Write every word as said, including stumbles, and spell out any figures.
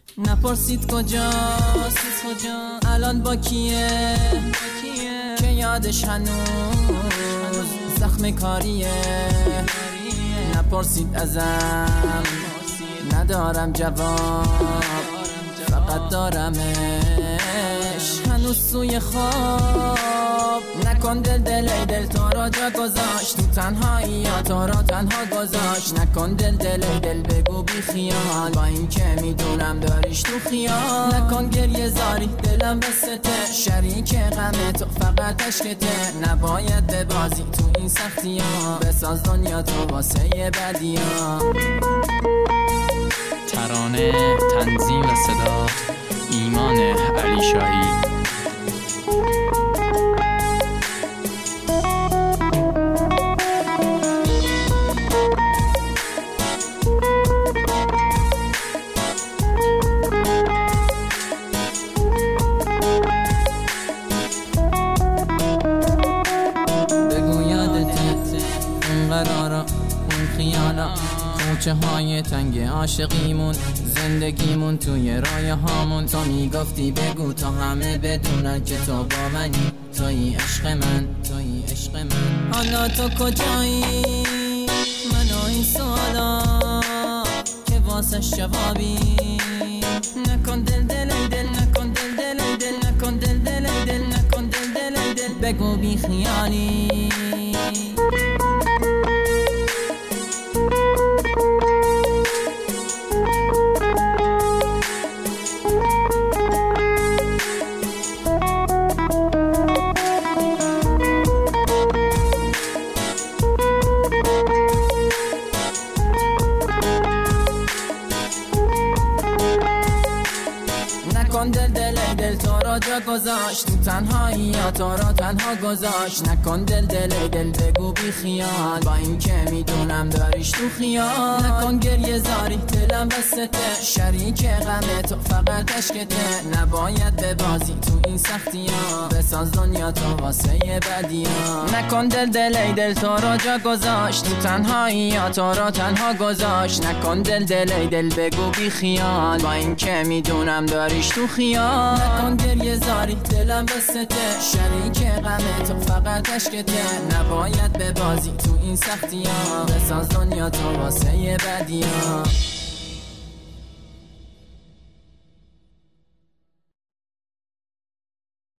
نپرسید کجاست الان با کیه که یادش هنوز زخم کاریه. نپرسید ازم ندارم جواب، فقط دارمش هنوز سوی خواب. نکن دل دل ای دل تو را جا گذاشت، تو تنهایی یا تو را تنها گذاشت. نکن دل دل ای دل بگو بی خیال، با این که میدونم داریش تو خیال. نکن گریه زاری دلم بسته، شریک غم تو فقط عشقته. نباید ببازی تو این سختی ها، بساز دنیا تو واسه بدی ها. ترانه، تنظیم و صدا ایمان علی شاهی. بگو یادته اون قرارا اون خیالا، کوچه های تنگ عاشقیمون، زندگیمون توی رایه هامون. تو میگفتی بگو تا همه بدونن که تو با منی، توی عشق من، توی عشق من. حالا تو کجایی؟ منو این سوالا که واسش جوابی. نکن دل دل ای دل، نکن دل دل ای دل، نکن دل دل ای دل، نکن دل دل ای دل. بگو بی خیالی. نکن دل دل ای دل تو را جا گذاشت، تو تنهایی یا تو را تنها گذاشت. نکن دل دل ای دل بگو بی خیال، با این که میدونم داریش تو خیال. نکن گریه زاری دلم بسته، شریک غم تو فقط عشقته. نباید ببازی تو این سختی ها، بساز دنیا تو واسه بدی ها. نکن دل دل ای دل تو را جا گذاشت، تو تنهایی یا تو را تنها گذاشت. نکن دل دل ای دل بگو بی خیال، با این که میدونم داریش تو خیال. نکن گریه زاری دلم بسته، شریک غم تو فقط عشقته. نباید ببازی تو این سختی ها، بساز دنیا تو واسه بدی ها.